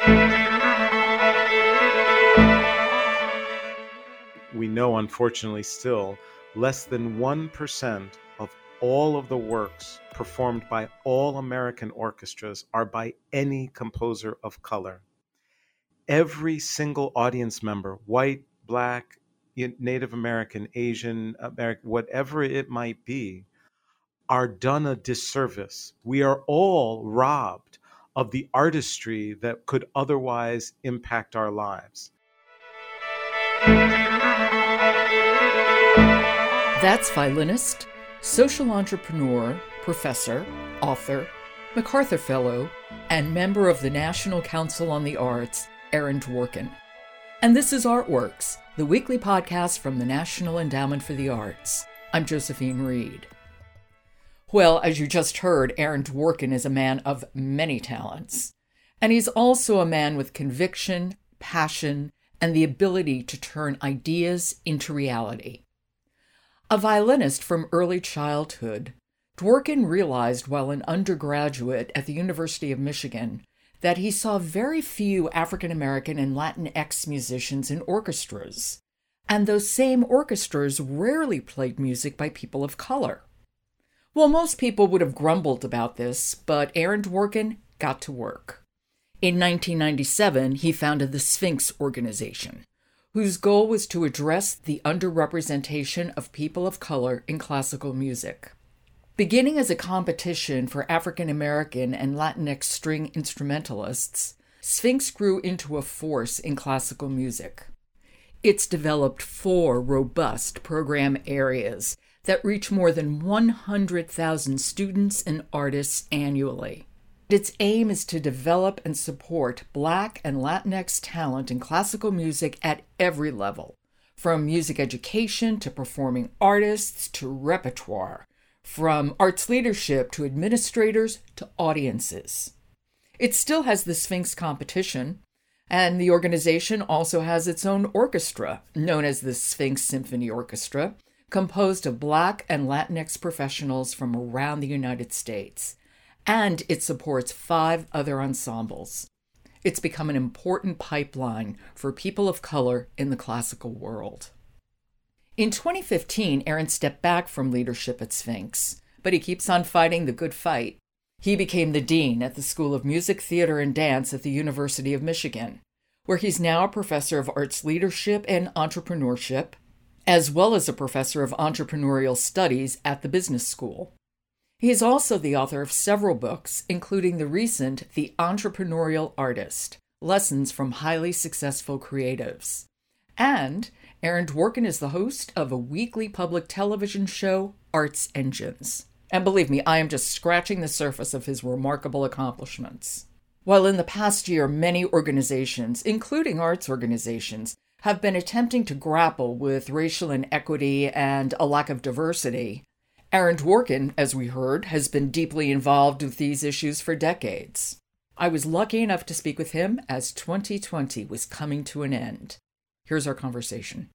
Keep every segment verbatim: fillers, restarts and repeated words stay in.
We know, unfortunately, still less than one percent of all of the works performed by all American orchestras are by any composer of color. Every single audience member, white, black, Native American, Asian American, whatever it might be, are done a disservice. We are all robbed of the artistry that could otherwise impact our lives. That's violinist, social entrepreneur, professor, author, MacArthur Fellow, and member of the National Council on the Arts, Aaron Dworkin. And this is Artworks, the weekly podcast from the National Endowment for the Arts. I'm Josephine Reed. Well, as you just heard, Aaron Dworkin is a man of many talents. And he's also a man with conviction, passion, and the ability to turn ideas into reality. A violinist from early childhood, Dworkin realized while an undergraduate at the University of Michigan that he saw very few African American and Latinx musicians in orchestras, and those same orchestras rarely played music by people of color. Well, most people would have grumbled about this, but Aaron Dworkin got to work. In nineteen ninety-seven, he founded the Sphinx organization, whose goal was to address the underrepresentation of people of color in classical music. Beginning as a competition for African American and Latinx string instrumentalists, Sphinx grew into a force in classical music. It's developed four robust program areas that reach more than one hundred thousand students and artists annually. Its aim is to develop and support Black and Latinx talent in classical music at every level, from music education to performing artists to repertoire, from arts leadership to administrators to audiences. It still has the Sphinx competition, and the organization also has its own orchestra, known as the Sphinx Symphony Orchestra, composed of Black and Latinx professionals from around the United States. And it supports five other ensembles. It's become an important pipeline for people of color in the classical world. In twenty fifteen, Aaron stepped back from leadership at Sphinx, but he keeps on fighting the good fight. He became the dean at the School of Music, Theater, and Dance at the University of Michigan, where he's now a professor of arts leadership and entrepreneurship, as well as a professor of entrepreneurial studies at the business school. He is also the author of several books, including the recent The Entrepreneurial Artist, Lessons from Highly Successful Creatives. And Aaron Dworkin is the host of a weekly public television show, Arts Engines. And believe me, I am just scratching the surface of his remarkable accomplishments. While in the past year, many organizations, including arts organizations, have been attempting to grapple with racial inequity and a lack of diversity, Aaron Dworkin, as we heard, has been deeply involved with these issues for decades. I was lucky enough to speak with him as twenty twenty was coming to an end. Here's our conversation.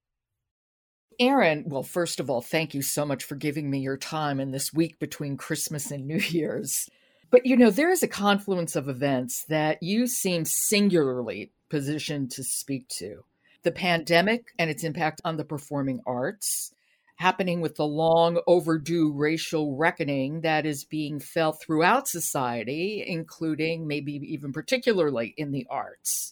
Aaron, well, first of all, thank you so much for giving me your time in this week between Christmas and New Year's. But, you know, there is a confluence of events that you seem singularly positioned to speak to. The pandemic and its impact on the performing arts, happening with the long overdue racial reckoning that is being felt throughout society, including maybe even particularly in the arts.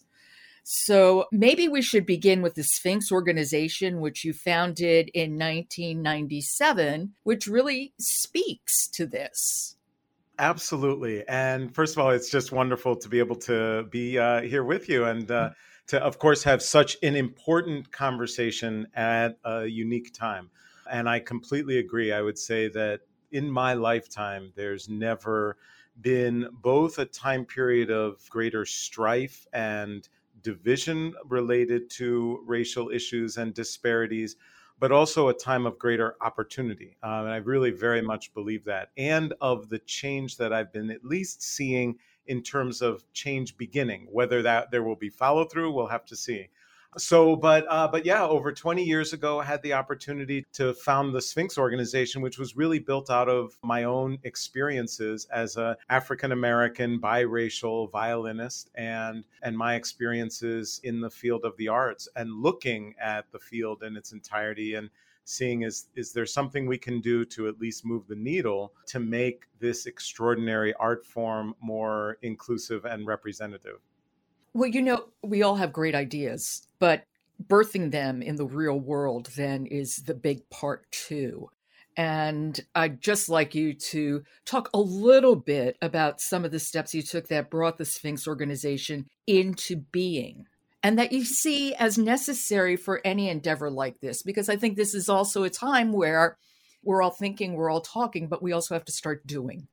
So maybe we should begin with the Sphinx organization, which you founded in nineteen ninety-seven, which really speaks to this. Absolutely. And first of all, it's just wonderful to be able to be uh, here with you and uh, to, of course, have such an important conversation at a unique time. And I completely agree. I would say that in my lifetime, there's never been both a time period of greater strife and division related to racial issues and disparities, but also a time of greater opportunity. Uh, and I really very much believe that, and of the change that I've been at least seeing in terms of change beginning. Whether that there will be follow through, we'll have to see. So, but uh, but yeah, over twenty years ago, I had the opportunity to found the Sphinx organization, which was really built out of my own experiences as a African American biracial violinist, and and my experiences in the field of the arts, and looking at the field in its entirety and seeing is is there something we can do to at least move the needle to make this extraordinary art form more inclusive and representative. Well, you know, we all have great ideas, but birthing them in the real world then is the big part too. And I'd just like you to talk a little bit about some of the steps you took that brought the Sphinx organization into being and that you see as necessary for any endeavor like this, because I think this is also a time where we're all thinking, we're all talking, but we also have to start doing.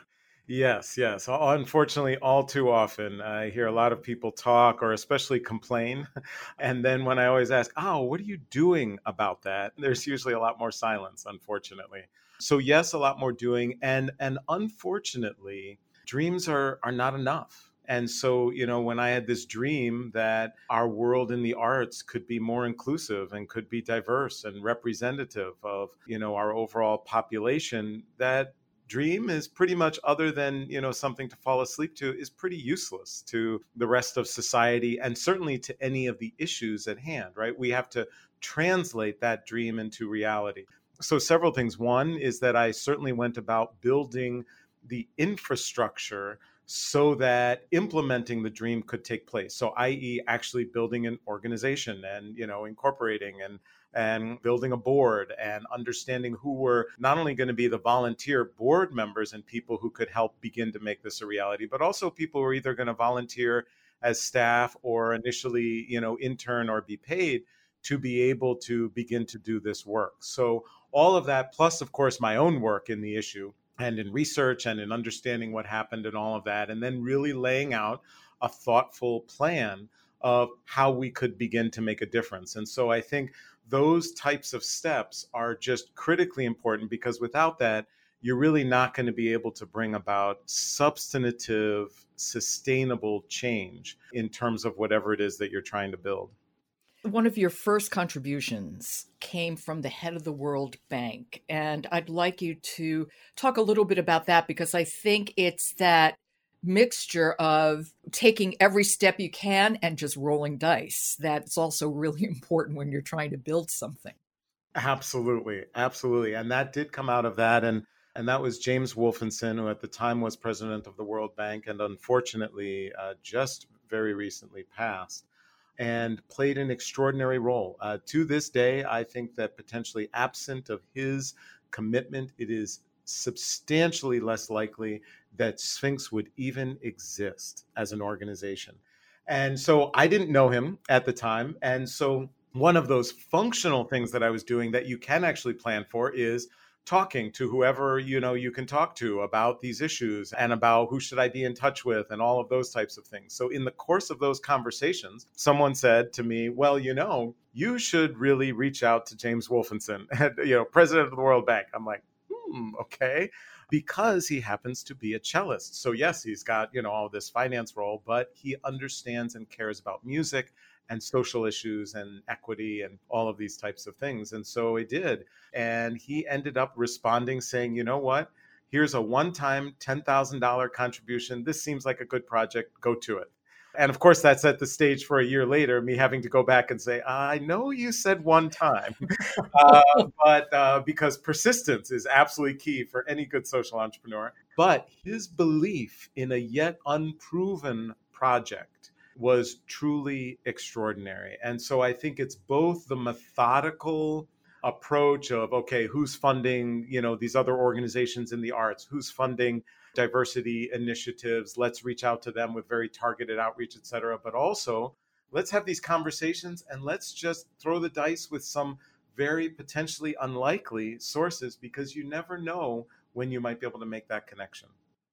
Yes, yes. Unfortunately, all too often, I hear a lot of people talk or especially complain. And then when I always ask, oh, what are you doing about that? There's usually a lot more silence, unfortunately. So yes, a lot more doing. And and unfortunately, dreams are are not enough. And so, you know, when I had this dream that our world in the arts could be more inclusive and could be diverse and representative of, you know, our overall population, that dream is pretty much, other than, you know, something to fall asleep to, is pretty useless to the rest of society and certainly to any of the issues at hand, right? We have to translate that dream into reality. So several things. One is that I certainly went about building the infrastructure so that implementing the dream could take place. So i e actually building an organization and, you know, incorporating and and building a board and understanding who were not only going to be the volunteer board members and people who could help begin to make this a reality, but also people who are either going to volunteer as staff or initially, you know, intern or be paid to be able to begin to do this work. So all of that, plus, of course, my own work in the issue and in research and in understanding what happened and all of that, and then really laying out a thoughtful plan of how we could begin to make a difference. And so I think those types of steps are just critically important, because without that, you're really not going to be able to bring about substantive, sustainable change in terms of whatever it is that you're trying to build. One of your first contributions came from the head of the World Bank. And I'd like you to talk a little bit about that, because I think it's that mixture of taking every step you can and just rolling dice that's also really important when you're trying to build something. Absolutely. Absolutely. And that did come out of that. And and that was James Wolfensohn, who at the time was president of the World Bank and unfortunately uh, just very recently passed, and played an extraordinary role. Uh, to this day, I think that potentially absent of his commitment, it is substantially less likely that Sphinx would even exist as an organization. And so I didn't know him at the time. And so one of those functional things that I was doing that you can actually plan for is talking to whoever, you know, you can talk to about these issues and about who should I be in touch with and all of those types of things. So in the course of those conversations, someone said to me, well, you know, you should really reach out to James Wolfensohn, you know, president of the World Bank. I'm like, hmm, okay. Because he happens to be a cellist. So yes, he's got, you know, all this finance role, but he understands and cares about music and social issues and equity and all of these types of things. And so he did. And he ended up responding saying, you know what, here's a one-time ten thousand dollars contribution. This seems like a good project. Go to it. And of course, that set the stage for a year later, me having to go back and say, I know you said one time, uh, but uh, because persistence is absolutely key for any good social entrepreneur. But his belief in a yet unproven project was truly extraordinary. And so I think it's both the methodical approach of, okay, who's funding, you know, these other organizations in the arts, who's funding diversity initiatives, let's reach out to them with very targeted outreach, et cetera. But also, let's have these conversations and let's just throw the dice with some very potentially unlikely sources, because you never know when you might be able to make that connection.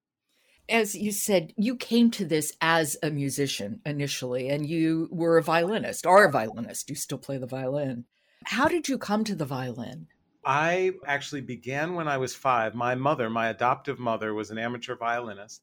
As you said, you came to this as a musician initially, and you were a violinist, are a violinist. You still play the violin. How did you come to the violin? I actually began when I was five. My mother, my adoptive mother, was an amateur violinist.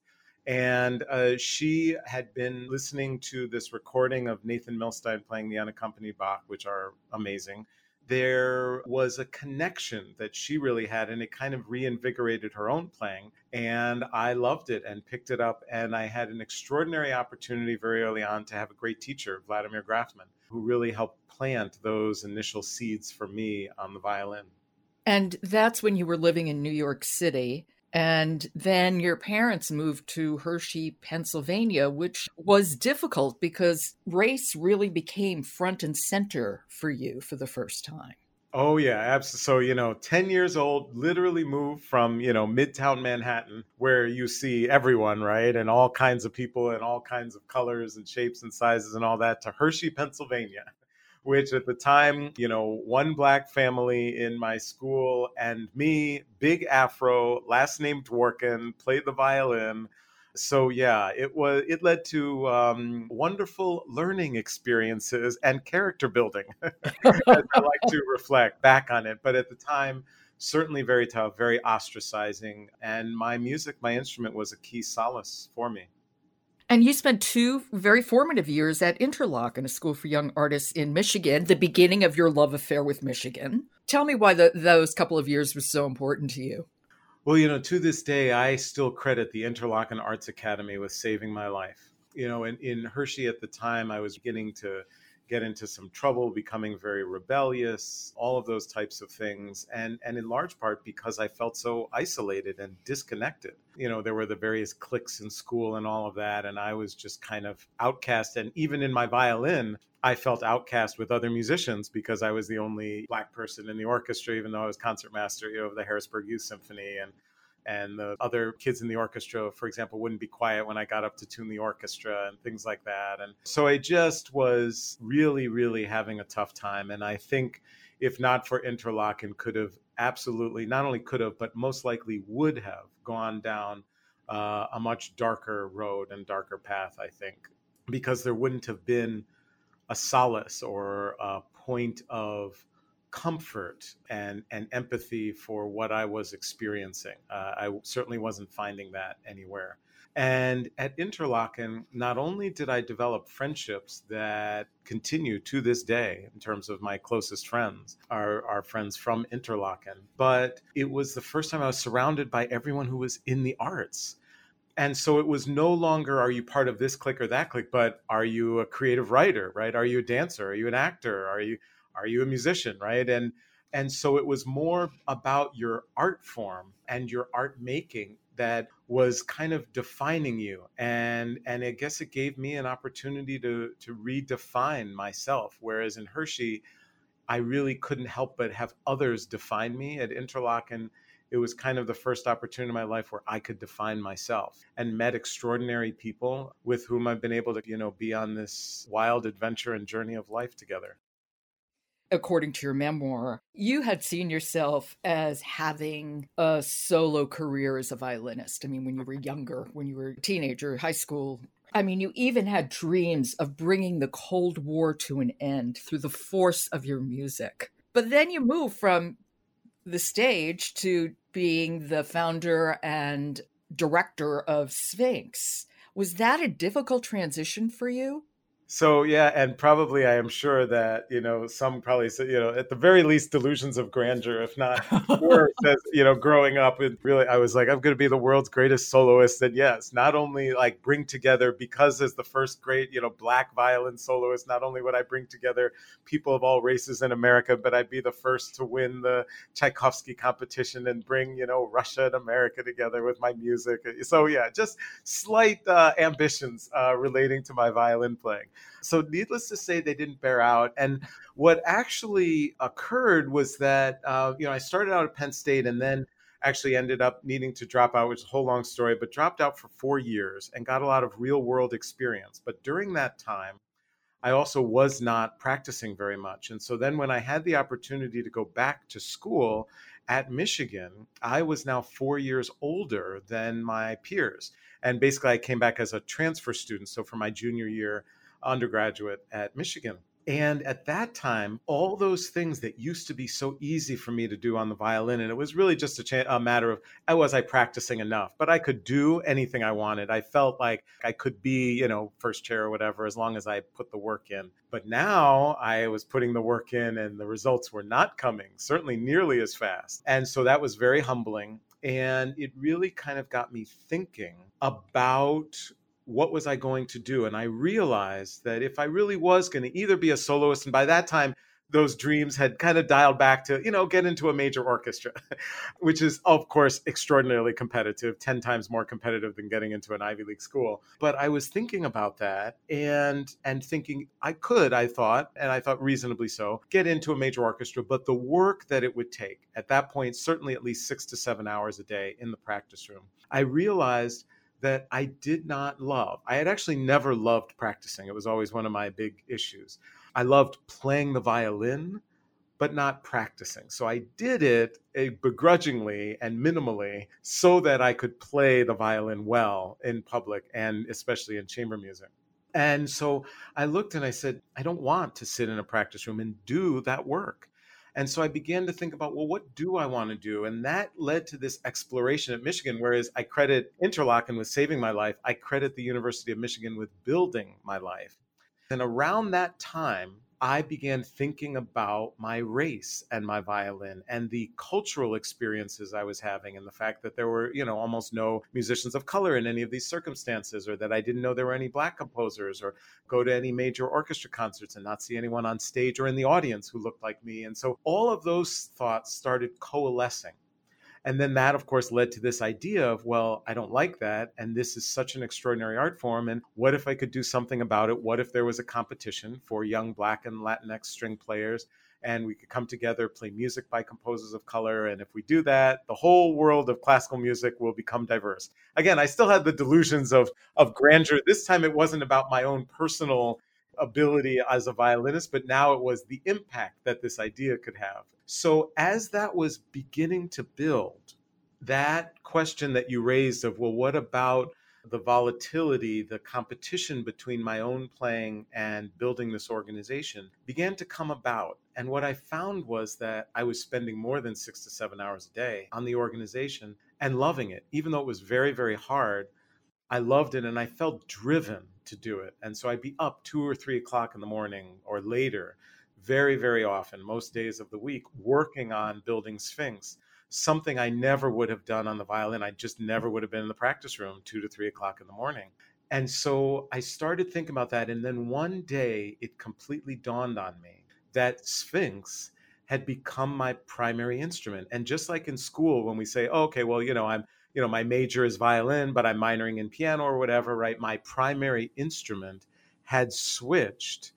And uh, she had been listening to this recording of Nathan Milstein playing the unaccompanied Bach, which are amazing. There was a connection that she really had, and it kind of reinvigorated her own playing. And I loved it and picked it up. And I had an extraordinary opportunity very early on to have a great teacher, Vladimir Grafman, who really helped plant those initial seeds for me on the violin. And that's when you were living in New York City. And then your parents moved to Hershey, Pennsylvania, which was difficult because race really became front and center for you for the first time. Oh, yeah, absolutely. So, you know, ten years old, literally moved from, you know, Midtown Manhattan, where you see everyone, right? And all kinds of people and all kinds of colors and shapes and sizes and all that, to Hershey, Pennsylvania, which at the time, you know, one Black family in my school and me, big afro, last name Dworkin, played the violin. So yeah, it was. It led to um, wonderful learning experiences and character building. As I like to reflect back on it, but at the time, certainly very tough, very ostracizing. And my music, my instrument, was a key solace for me. And you spent two very formative years at Interlochen, a school for young artists in Michigan, the beginning of your love affair with Michigan. Tell me why the, those couple of years were so important to you. Well, you know, to this day, I still credit the Interlochen Arts Academy with saving my life. You know, in, in Hershey at the time, I was beginning to get into some trouble, becoming very rebellious, all of those types of things. And, and in large part because I felt so isolated and disconnected. You know, there were the various cliques in school and all of that. And I was just kind of outcast. And even in my violin, I felt outcast with other musicians because I was the only Black person in the orchestra, even though I was concertmaster, you know, of the Harrisburg Youth Symphony. And And the other kids in the orchestra, for example, wouldn't be quiet when I got up to tune the orchestra and things like that. And so I just was really, really having a tough time. And I think if not for Interlochen, could have absolutely, not only could have, but most likely would have gone down uh, a much darker road and darker path, I think, because there wouldn't have been a solace or a point of comfort and, and empathy for what I was experiencing. Uh, I certainly wasn't finding that anywhere. And at Interlochen, not only did I develop friendships that continue to this day in terms of my closest friends, are, are friends from Interlochen, but it was the first time I was surrounded by everyone who was in the arts. And so it was no longer, are you part of this clique or that clique, but are you a creative writer, right? Are you a dancer? Are you an actor? Are you Are you a musician, right? And and so it was more about your art form and your art making that was kind of defining you. And and I guess it gave me an opportunity to to redefine myself. Whereas in Hershey, I really couldn't help but have others define me. At Interlochen, it was kind of the first opportunity in my life where I could define myself and met extraordinary people with whom I've been able to, you know, be on this wild adventure and journey of life together. According to your memoir, you had seen yourself as having a solo career as a violinist. I mean, when you were younger, when you were a teenager, high school. I mean, you even had dreams of bringing the Cold War to an end through the force of your music. But then you move from the stage to being the founder and director of Sphinx. Was that a difficult transition for you? So, yeah, and probably I am sure that, you know, some probably say, you know, at the very least, delusions of grandeur, if not worse, as, you know, growing up, it really, I was like, I'm going to be the world's greatest soloist. And yes, not only like bring together, because as the first great, you know, Black violin soloist, not only would I bring together people of all races in America, but I'd be the first to win the Tchaikovsky competition and bring, you know, Russia and America together with my music. So, yeah, just slight uh, ambitions uh, relating to my violin playing. So needless to say, they didn't bear out. And what actually occurred was that, uh, you know, I started out at Penn State and then actually ended up needing to drop out, which is a whole long story, but dropped out for four years and got a lot of real world experience. But during that time, I also was not practicing very much. And so then when I had the opportunity to go back to school at Michigan, I was now four years older than my peers. And basically I came back as a transfer student. So for my junior year undergraduate at Michigan. And at that time, all those things that used to be so easy for me to do on the violin, and it was really just a, cha- a matter of, uh, was I practicing enough? But I could do anything I wanted. I felt like I could be, you know, first chair or whatever, as long as I put the work in. But now I was putting the work in and the results were not coming, certainly nearly as fast. And so that was very humbling. And it really kind of got me thinking about what was I going to do? And I realized that if I really was going to either be a soloist, and by that time, those dreams had kind of dialed back to, you know, get into a major orchestra, which is, of course, extraordinarily competitive, ten times more competitive than getting into an Ivy League school. But I was thinking about that and and thinking I could, I thought, and I thought reasonably so, get into a major orchestra. But the work that it would take at that point, certainly at least six to seven hours a day in the practice room, I realized that I did not love. I had actually never loved practicing. It was always one of my big issues. I loved playing the violin, but not practicing. So I did it uh, begrudgingly and minimally so that I could play the violin well in public and especially in chamber music. And so I looked and I said, I don't want to sit in a practice room and do that work. And so I began to think about, well, what do I want to do? And that led to this exploration at Michigan, whereas I credit Interlochen with saving my life, I credit the University of Michigan with building my life. And around that time, I began thinking about my race and my violin and the cultural experiences I was having and the fact that there were, you know, almost no musicians of color in any of these circumstances, or that I didn't know there were any Black composers, or go to any major orchestra concerts and not see anyone on stage or in the audience who looked like me. And so all of those thoughts started coalescing. And then that, of course, led to this idea of, well, I don't like that. And this is such an extraordinary art form. And what if I could do something about it? What if there was a competition for young Black and Latinx string players? And we could come together, play music by composers of color. And if we do that, the whole world of classical music will become diverse. Again, I still had the delusions of, of grandeur. This time it wasn't about my own personal ability as a violinist, but now it was the impact that this idea could have. So as that was beginning to build, that question that you raised of, well, what about the volatility, the competition between my own playing and building this organization began to come about. And what I found was that I was spending more than six to seven hours a day on the organization and loving it, even though it was very, very hard. I loved it and I felt driven to do it. And so I'd be up two or three o'clock in the morning or later, very, very often, most days of the week, working on building Sphinx, something I never would have done on the violin. I just never would have been in the practice room two to three o'clock in the morning. And so I started thinking about that. And then one day it completely dawned on me that Sphinx had become my primary instrument. And just like in school, when we say, oh, okay, well, you know, I'm you know, my major is violin, but I'm minoring in piano or whatever, right? My primary instrument had switched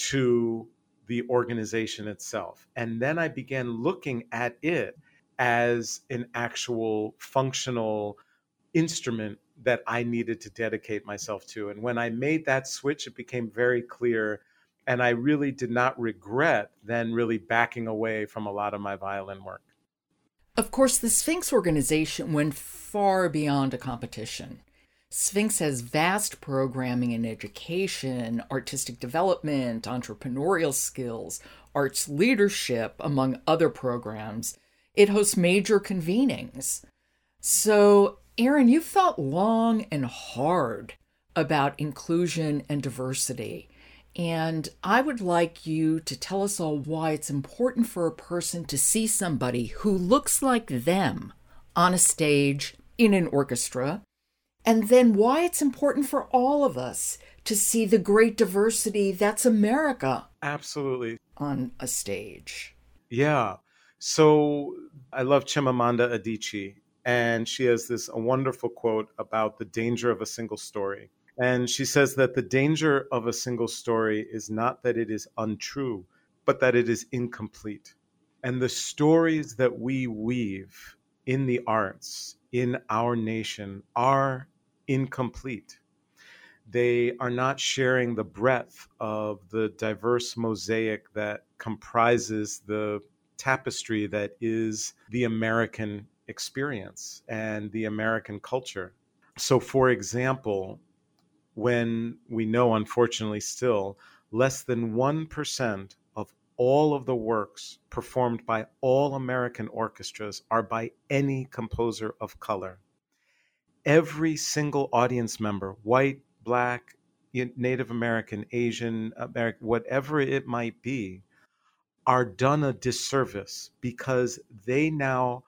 to the organization itself. And then I began looking at it as an actual functional instrument that I needed to dedicate myself to. And when I made that switch, it became very clear. And I really did not regret then really backing away from a lot of my violin work. Of course, the Sphinx organization went far beyond a competition. Sphinx has vast programming in education, artistic development, entrepreneurial skills, arts leadership, among other programs. It hosts major convenings. So, Aaron, you've thought long and hard about inclusion and diversity. And I would like you to tell us all why it's important for a person to see somebody who looks like them on a stage, in an orchestra, and then why it's important for all of us to see the great diversity that's America. Absolutely. On a stage. Yeah. So I love Chimamanda Adichie, and she has this a wonderful quote about the danger of a single story. And she says that the danger of a single story is not that it is untrue, but that it is incomplete. And the stories that we weave in the arts, in our nation, are incomplete. They are not sharing the breadth of the diverse mosaic that comprises the tapestry that is the American experience and the American culture. So, for example, when we know, unfortunately, still, less than one percent of all of the works performed by all American orchestras are by any composer of color. Every single audience member, white, black, Native American, Asian, American, whatever it might be, are done a disservice because they now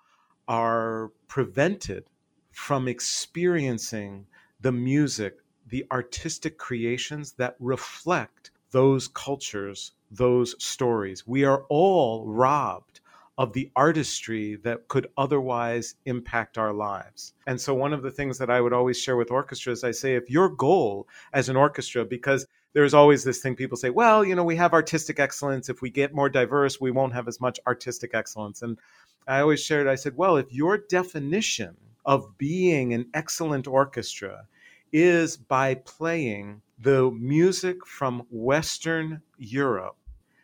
are prevented from experiencing the music, the artistic creations that reflect those cultures, those stories. We are all robbed of the artistry that could otherwise impact our lives. And so one of the things that I would always share with orchestras, I say, if your goal as an orchestra, because there's always this thing people say, well, you know, we have artistic excellence. If we get more diverse, we won't have as much artistic excellence. And I always shared, I said, well, if your definition of being an excellent orchestra is by playing the music from Western Europe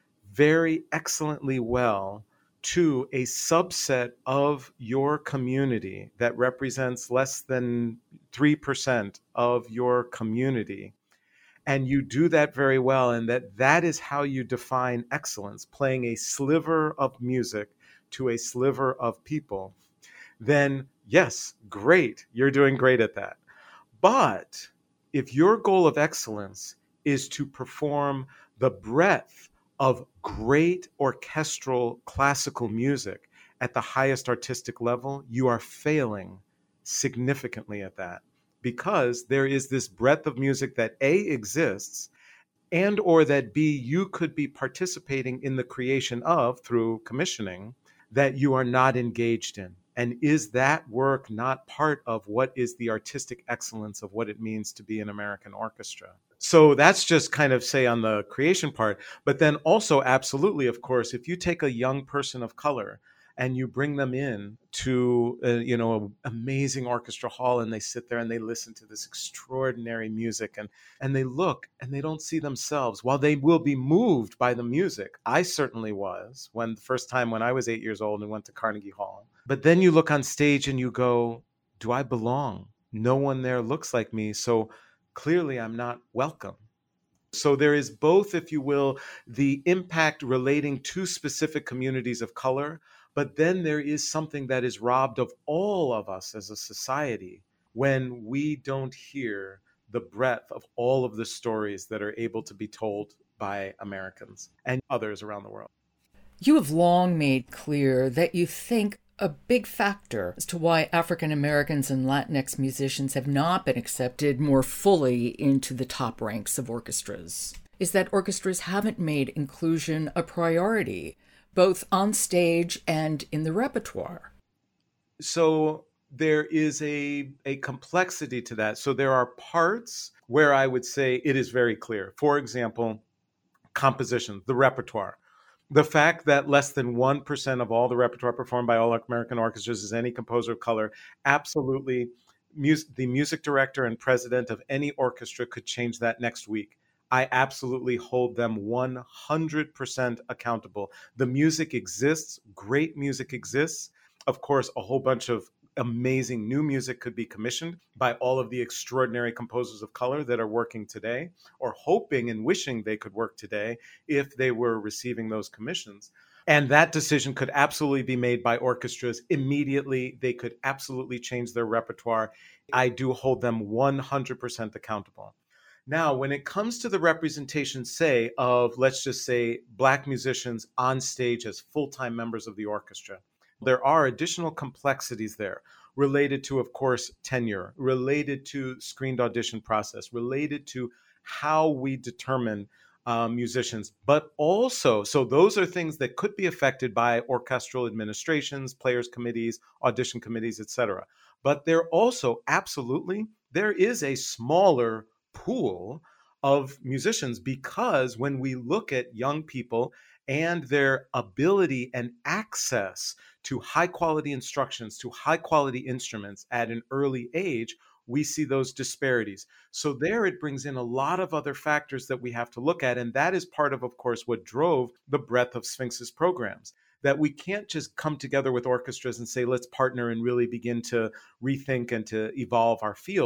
very excellently well to a subset of your community that represents less than three percent of your community, and you do that very well, and that that is how you define excellence, playing a sliver of music to a sliver of people, then yes, great, you're doing great at that. But if your goal of excellence is to perform the breadth of great orchestral classical music at the highest artistic level, you are failing significantly at that, because there is this breadth of music that A, exists, and or that B, you could be participating in the creation of through commissioning that you are not engaged in. And is that work not part of what is the artistic excellence of what it means to be an American orchestra? So that's just kind of say on the creation part. But then also, absolutely, of course, if you take a young person of color and you bring them in to, uh, you know, an amazing orchestra hall, and they sit there and they listen to this extraordinary music, and, and they look and they don't see themselves. While they will be moved by the music, I certainly was when the first time when I was eight years old and went to Carnegie Hall. But then you look on stage and you go, do I belong? No one there looks like me. So clearly I'm not welcome. So there is both, if you will, the impact relating to specific communities of color, but then there is something that is robbed of all of us as a society when we don't hear the breadth of all of the stories that are able to be told by Americans and others around the world. You have long made clear that you think a big factor as to why African Americans and Latinx musicians have not been accepted more fully into the top ranks of orchestras is that orchestras haven't made inclusion a priority, both on stage and in the repertoire. So there is a, a complexity to that. So there are parts where I would say it is very clear. For example, composition, the repertoire. The fact that less than one percent of all the repertoire performed by all American orchestras is any composer of color, absolutely, mus- the music director and president of any orchestra could change that next week. I absolutely hold them one hundred percent accountable. The music exists, great music exists. Of course, a whole bunch of amazing new music could be commissioned by all of the extraordinary composers of color that are working today, or hoping and wishing they could work today if they were receiving those commissions. And that decision could absolutely be made by orchestras immediately. They could absolutely change their repertoire. I do hold them one hundred percent accountable. Now, when it comes to the representation, say, of, let's just say, Black musicians on stage as full-time members of the orchestra, there are additional complexities there related to, of course, tenure, related to screened audition process, related to how we determine uh, musicians, but also, so those are things that could be affected by orchestral administrations, players committees, audition committees, et cetera. But there also, absolutely, there is a smaller pool of musicians, because when we look at young people and their ability and access to high quality instructions, to high quality instruments at an early age, we see those disparities. So there it brings in a lot of other factors that we have to look at. And that is part of, of course, what drove the breadth of Sphinx's programs, that we can't just come together with orchestras and say, let's partner and really begin to rethink and to evolve our field.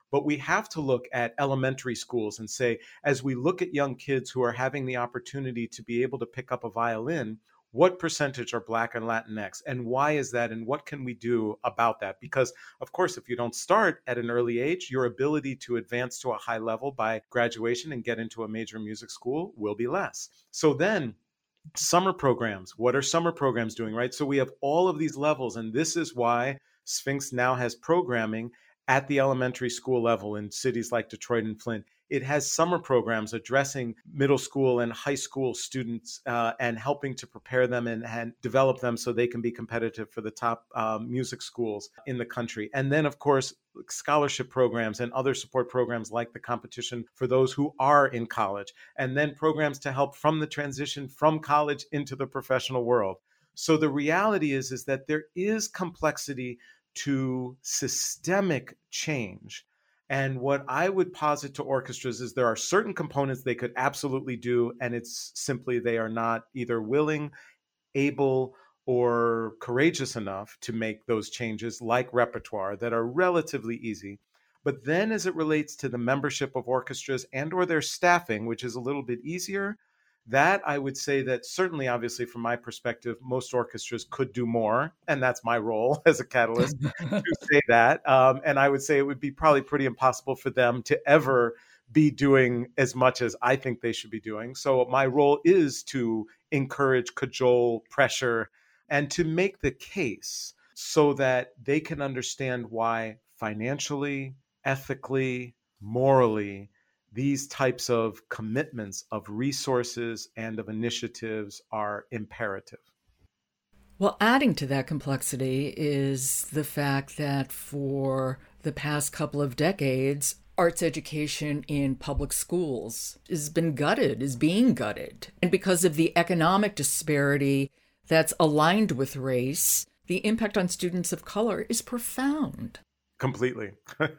But we have to look at elementary schools and say, as we look at young kids who are having the opportunity to be able to pick up a violin, what percentage are Black and Latinx? And why is that? And what can we do about that? Because, of course, if you don't start at an early age, your ability to advance to a high level by graduation and get into a major music school will be less. So then, summer programs. What are summer programs doing, right? So we have all of these levels, and this is why Sphinx now has programming at the elementary school level in cities like Detroit and Flint. It has summer programs addressing middle school and high school students uh, and helping to prepare them and, and develop them so they can be competitive for the top uh, music schools in the country. And then, of course, scholarship programs and other support programs like the competition for those who are in college, and then programs to help from the transition from college into the professional world. So the reality is, is that there is complexity to systemic change. And what I would posit to orchestras is there are certain components they could absolutely do, and it's simply they are not either willing, able, or courageous enough to make those changes, like repertoire, that are relatively easy. But then as it relates to the membership of orchestras and or their staffing, which is a little bit easier, that I would say that certainly, obviously, from my perspective, most orchestras could do more. And that's my role as a catalyst to say that. Um, and I would say it would be probably pretty impossible for them to ever be doing as much as I think they should be doing. So my role is to encourage, cajole, pressure, and to make the case so that they can understand why financially, ethically, morally, these types of commitments of resources and of initiatives are imperative. Well, adding to that complexity is the fact that for the past couple of decades, arts education in public schools has been gutted, is being gutted. And because of the economic disparity that's aligned with race, the impact on students of color is profound. Completely.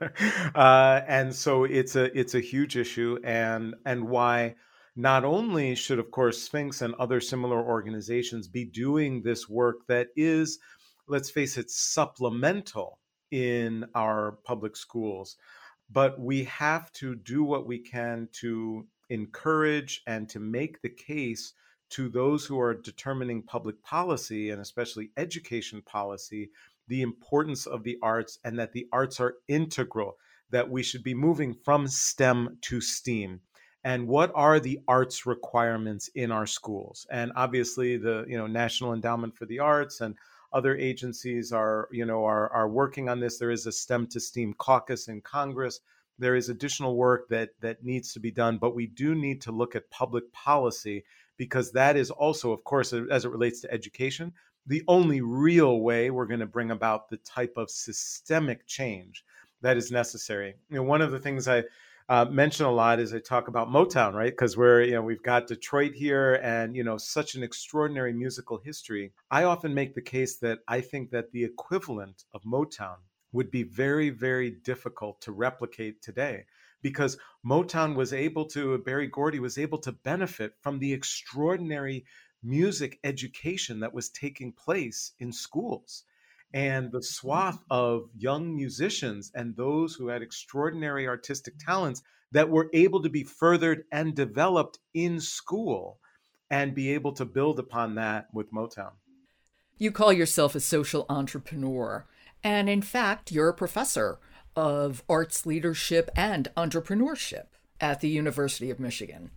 uh, and so it's a it's a huge issue, and and why not only should, of course, Sphinx and other similar organizations be doing this work that is, let's face it, supplemental in our public schools, but we have to do what we can to encourage and to make the case to those who are determining public policy and especially education policy, the importance of the arts and that the arts are integral, that we should be moving from STEM to STEAM. And what are the arts requirements in our schools? And obviously the, you know, National Endowment for the Arts and other agencies are, you know, are, are working on this. There is a STEM to STEAM caucus in Congress. There is additional work that that needs to be done, but we do need to look at public policy, because that is also, of course, as it relates to education, the only real way we're going to bring about the type of systemic change that is necessary. You know, one of the things I uh, mention a lot is I talk about Motown, right? Because we're, you know, we've got Detroit here and, you know, such an extraordinary musical history. I often make the case that I think that the equivalent of Motown would be very, very difficult to replicate today, because Motown was able to, Berry Gordy was able to benefit from the extraordinary music education that was taking place in schools. And the swath of young musicians and those who had extraordinary artistic talents that were able to be furthered and developed in school and be able to build upon that with Motown. You call yourself a social entrepreneur, and in fact, you're a professor of arts leadership and entrepreneurship at the University of Michigan.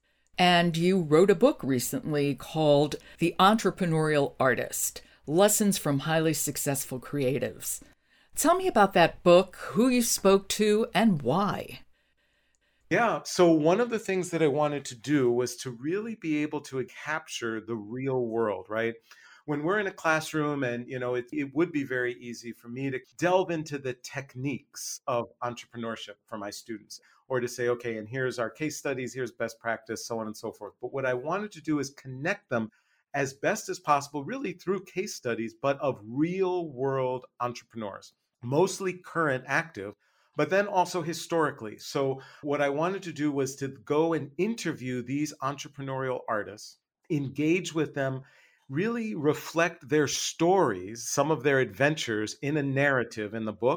And you wrote a book recently called The Entrepreneurial Artist: Lessons from Highly Successful Creatives. Tell me about that book, who you spoke to, and why. Yeah, so one of the things that I wanted to do was to really be able to capture the real world, right? When we're in a classroom, and you know, it, it would be very easy for me to delve into the techniques of entrepreneurship for my students, or to say, okay, and here's our case studies, here's best practice, so on and so forth. But what I wanted to do is connect them as best as possible, really through case studies, but of real world entrepreneurs, mostly current active, but then also historically. So what I wanted to do was to go and interview these entrepreneurial artists, engage with them, really reflect their stories, some of their adventures in a narrative in the book,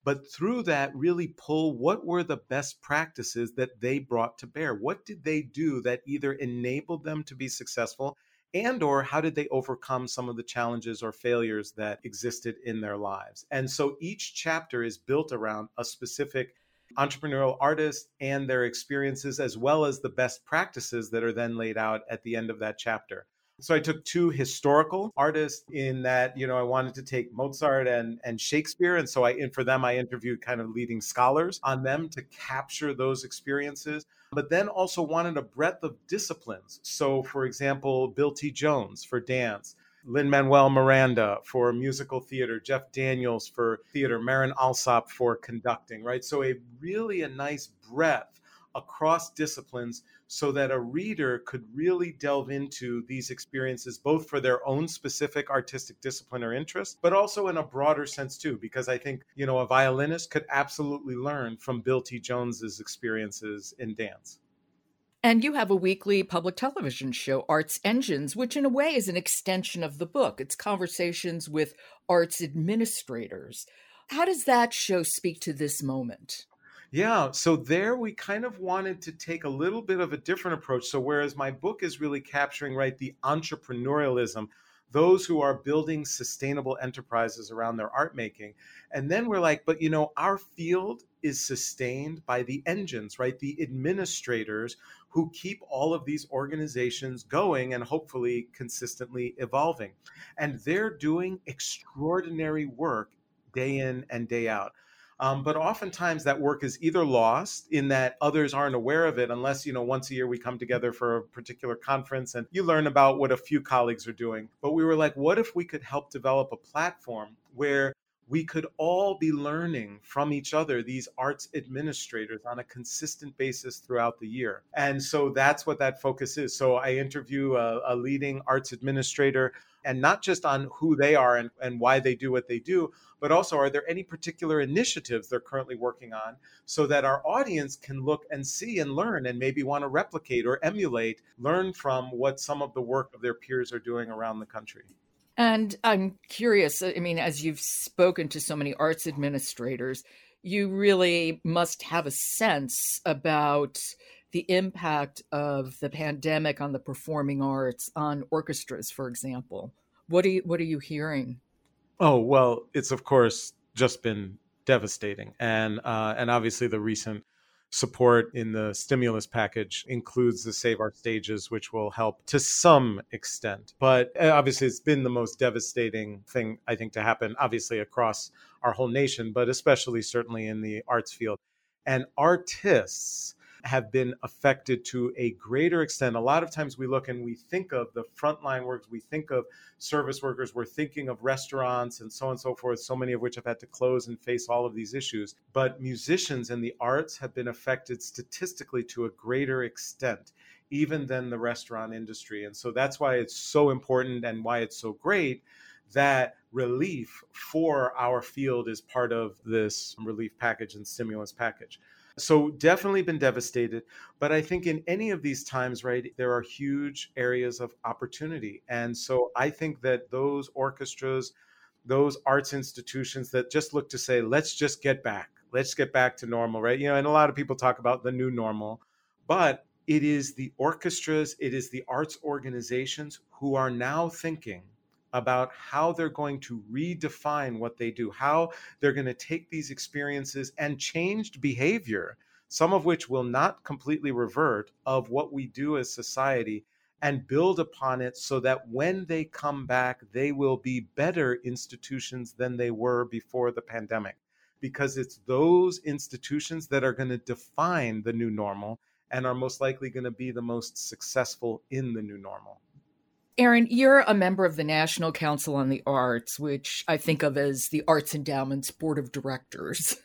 but through that, really pull what were the best practices that they brought to bear? What did they do that either enabled them to be successful, and or how did they overcome some of the challenges or failures that existed in their lives? And so each chapter is built around a specific entrepreneurial artist and their experiences, as well as the best practices that are then laid out at the end of that chapter. So I took two historical artists in that, you know, I wanted to take Mozart and, and Shakespeare. And so I, and for them, I interviewed kind of leading scholars on them to capture those experiences, but then also wanted a breadth of disciplines. So for example, Bill T. Jones for dance, Lin-Manuel Miranda for musical theater, Jeff Daniels for theater, Marin Alsop for conducting, right? So a really a nice breadth across disciplines so that a reader could really delve into these experiences, both for their own specific artistic discipline or interest, but also in a broader sense too, because I think, you know, a violinist could absolutely learn from Bill T. Jones's experiences in dance. And you have a weekly public television show, Arts Engines, which in a way is an extension of the book. It's conversations with arts administrators. How does that show speak to this moment? Yeah, so there we kind of wanted to take a little bit of a different approach. So whereas my book is really capturing, right, the entrepreneurialism, those who are building sustainable enterprises around their art making. And then we're like, but you know, our field is sustained by the engines, right? The administrators who keep all of these organizations going and hopefully consistently evolving. And they're doing extraordinary work day in and day out. Um, but oftentimes that work is either lost in that others aren't aware of it unless, you know, once a year we come together for a particular conference and you learn about what a few colleagues are doing. But we were like, what if we could help develop a platform where we could all be learning from each other, these arts administrators, on a consistent basis throughout the year? And so that's what that focus is. So I interview a, a leading arts administrator, and not just on who they are and, and why they do what they do, but also are there any particular initiatives they're currently working on so that our audience can look and see and learn and maybe want to replicate or emulate, learn from what some of the work of their peers are doing around the country. And I'm curious, I mean, as you've spoken to so many arts administrators, you really must have a sense about the impact of the pandemic on the performing arts, on orchestras, for example. What are you, what are you hearing? Oh, well, it's of course just been devastating. And uh, and obviously the recent support in the stimulus package includes the Save Our Stages, which will help to some extent. But obviously it's been the most devastating thing, I think, to happen, obviously across our whole nation, but especially certainly in the arts field. And artists have been affected to a greater extent. A lot of times we look and we think of the frontline workers, we think of service workers, we're thinking of restaurants and so on and so forth, so many of which have had to close and face all of these issues. But musicians and the arts have been affected statistically to a greater extent, even than the restaurant industry. And so that's why it's so important and why it's so great that relief for our field is part of this relief package and stimulus package. So definitely been devastated. But I think in any of these times, right, there are huge areas of opportunity. And so I think that those orchestras, those arts institutions that just look to say, let's just get back, let's get back to normal, right? You know, and a lot of people talk about the new normal, but it is the orchestras, it is the arts organizations who are now thinking about how they're going to redefine what they do, how they're going to take these experiences and changed behavior, some of which will not completely revert, of what we do as society, and build upon it so that when they come back, they will be better institutions than they were before the pandemic. Because it's those institutions that are going to define the new normal and are most likely going to be the most successful in the new normal. Aaron, you're a member of the National Council on the Arts, which I think of as the Arts Endowment's Board of Directors.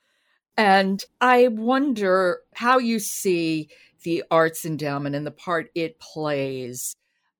And I wonder how you see the Arts Endowment and the part it plays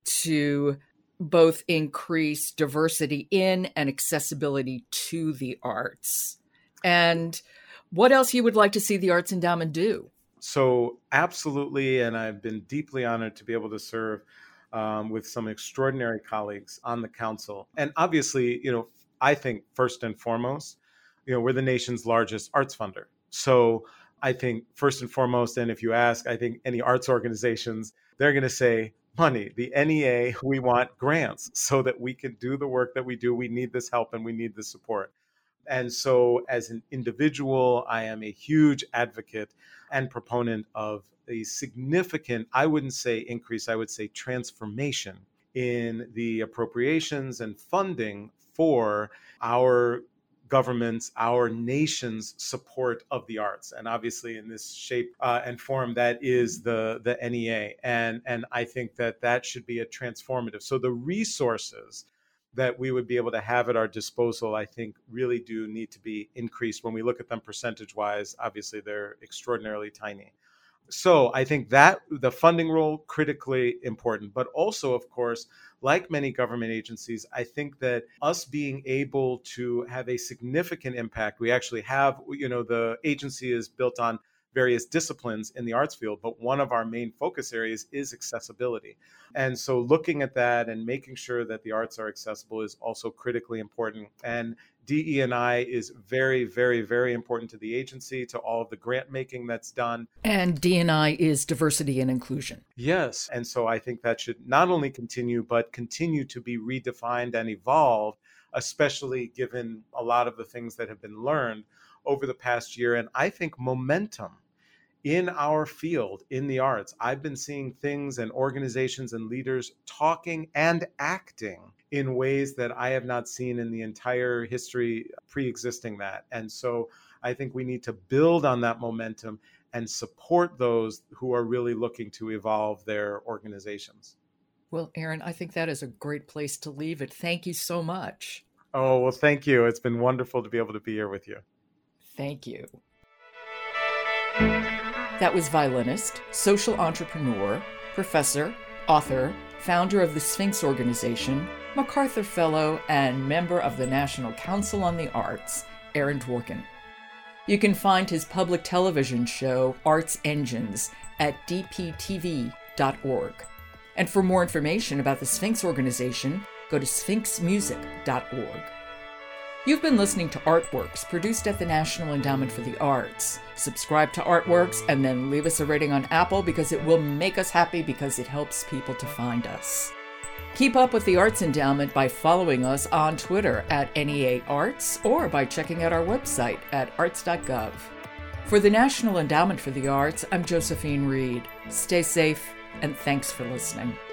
to both increase diversity in and accessibility to the arts. And what else you would like to see the Arts Endowment do? So absolutely, and I've been deeply honored to be able to serve Um, with some extraordinary colleagues on the council. And obviously, you know, I think first and foremost, you know, we're the nation's largest arts funder. So I think first and foremost, and if you ask, I think any arts organizations, they're going to say, money, the N E A, we want grants so that we can do the work that we do. We need this help and we need this support. And so as an individual, I am a huge advocate and proponent of a significant, I wouldn't say increase, I would say transformation in the appropriations and funding for our government's, our nation's support of the arts. And obviously in this shape uh, and form, that is the, the N E A. And, and I think that that should be a transformative. So the resources that we would be able to have at our disposal, I think really do need to be increased. When we look at them percentage-wise, obviously they're extraordinarily tiny. So I think that the funding role, critically important, but also, of course, like many government agencies, I think that us being able to have a significant impact, we actually have, you know, the agency is built on various disciplines in the arts field, but one of our main focus areas is accessibility. And so looking at that and making sure that the arts are accessible is also critically important. And D E and I is very, very, very important to the agency, to all of the grant making that's done. And D E and I is diversity and inclusion. Yes. And so I think that should not only continue, but continue to be redefined and evolved, especially given a lot of the things that have been learned over the past year. And I think momentum in our field, in the arts, I've been seeing things and organizations and leaders talking and acting in ways that I have not seen in the entire history pre-existing that. And so I think we need to build on that momentum and support those who are really looking to evolve their organizations. Well, Aaron, I think that is a great place to leave it. Thank you so much. Oh, well, thank you. It's been wonderful to be able to be here with you. Thank you. That was violinist, social entrepreneur, professor, author, founder of the Sphinx Organization, MacArthur Fellow, and member of the National Council on the Arts, Aaron Dworkin. You can find his public television show, Arts Engines, at d p t v dot org. And for more information about the Sphinx Organization, go to sphinx music dot org. You've been listening to Artworks, produced at the National Endowment for the Arts. Subscribe to Artworks and then leave us a rating on Apple, because it will make us happy, because it helps people to find us. Keep up with the Arts Endowment by following us on Twitter at N E A Arts, or by checking out our website at arts dot gov. For the National Endowment for the Arts, I'm Josephine Reed. Stay safe, and thanks for listening.